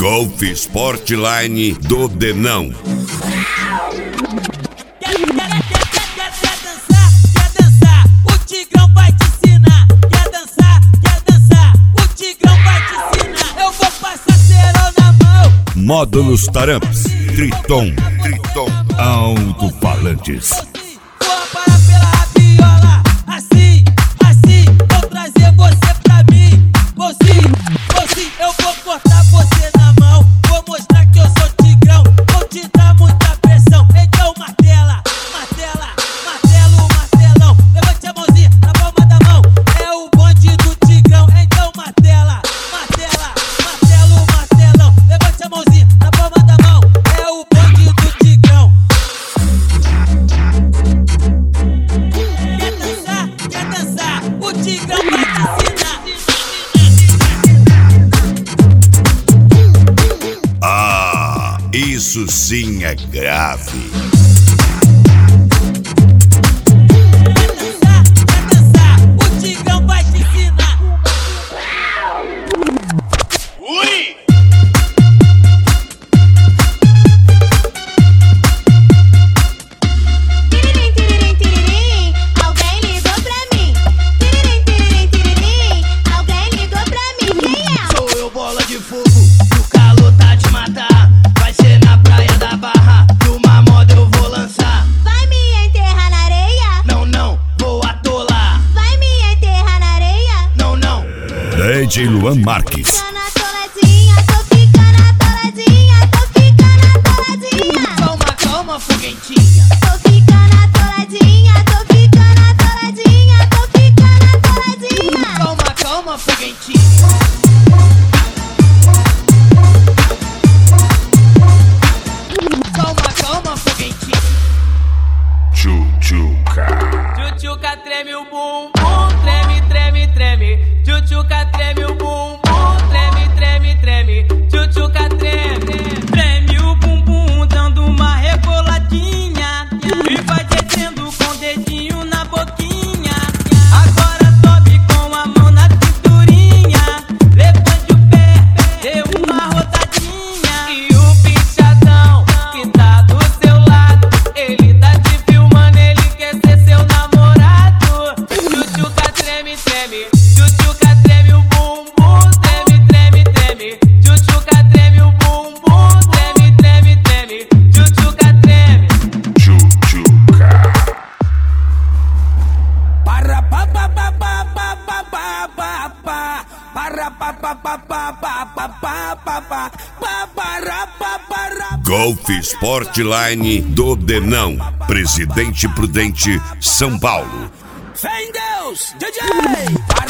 Golf Sportline do Denão. Quer dançar, o Tigrão vai te ensinar. Quer dançar, o Tigrão vai te ensinar. Eu vou passar cerol na mão. Módulos Taramps, Triton, alto-falantes. Vou parar pela rabiola, assim, vou trazer você pra mim. Vou sim, eu vou cortar você na mão. Vou mostrar que eu sou Tigrão, vou te dar muita pressão. Então martela, martelão. Levante a mãozinha na palma da mão. É o bonde do Tigrão, então martela, martelão. Levante a mãozinha na palma da mão. É o bonde do Tigrão. Quer dançar, o Tigrão vai te ensinar. Ah, isso sim é grave. Quer dançar, o Tigrão vai te ensinar. Ui! Tiririm, alguém ligou pra mim. Tiririm, alguém ligou pra mim. Quem é? Sou eu, bola de fogo, o calor tá de matar. Vai ser na praia da Barra, e uma moda eu vou lançar. Vai me enterrar na areia? Não, vou atolar. Vai me enterrar na areia? Não. DJ Luan Marques. Ficando atoladinha, tô ficando atoladinha, tô ficando atoladinha. Calma, foguentinha. Tô ficando atoladinha, tô ficando atoladinha, tô ficando atoladinha. Calma, foguentinha. Calma, foguentinha. Tchutchuca treme o bumbum, treme. Tchutchuca treme o bumbum, treme. Tchutchuca treme. Treme o bumbum, dando uma reboladinha. E vai descendo com o dedinho na boquinha. Agora sobe com a mão na cinturinha. Levante o pé, dê uma rodadinha. E o pichadão que tá do seu lado, ele tá te filmando, ele quer ser seu namorado. Tchutchuca treme. Tchutchuca treme o bumbum, treme. Tchutchuca treme o bumbum, treme. Tchutchuca treme. Para pa pa pa pa pa pa pa pa pa. Para pa pa pa pa pa pa pa pa pa. Para pa para. Golf Sportline do Denão. Presidente Prudente, São Paulo. Fé em Deus, DJ.